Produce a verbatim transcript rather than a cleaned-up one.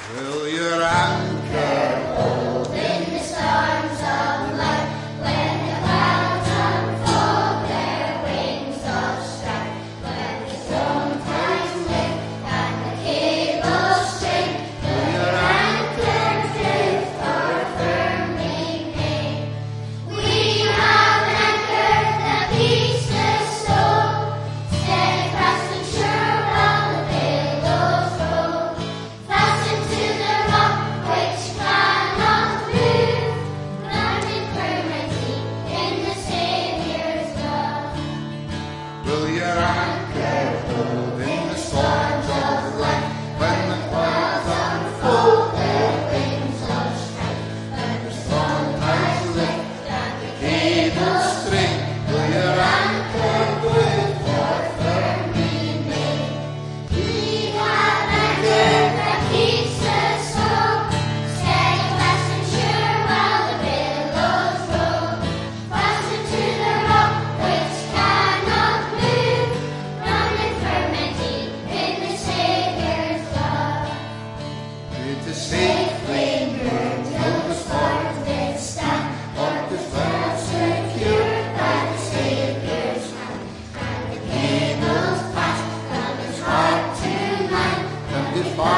Will your anchor hold in the storms of life when the clouds unfold their wings of strife, when the storm tides lift and the cables strain? Will your anchor drift or firmly remain? We have anchored the peaceless soul, steadfast and sure while the billows roll, fastened to the rock which cannot move, grounded permanently in the Savior's love. Will your anchor hold in the storms of life when the clouds unfold their wings of strife, when the storm tides lift and the cables strain? Will your anchor drift or firmly remain? We have anchored the peaceless soul, steadfast and sure while the billows roll, fastened to the rock which cannot move, grounded firmly in the Savior's love. It is safely moored till the storms did stand, but is well secured by the Savior's hand, and the cables passed from his heart to mine, from his heart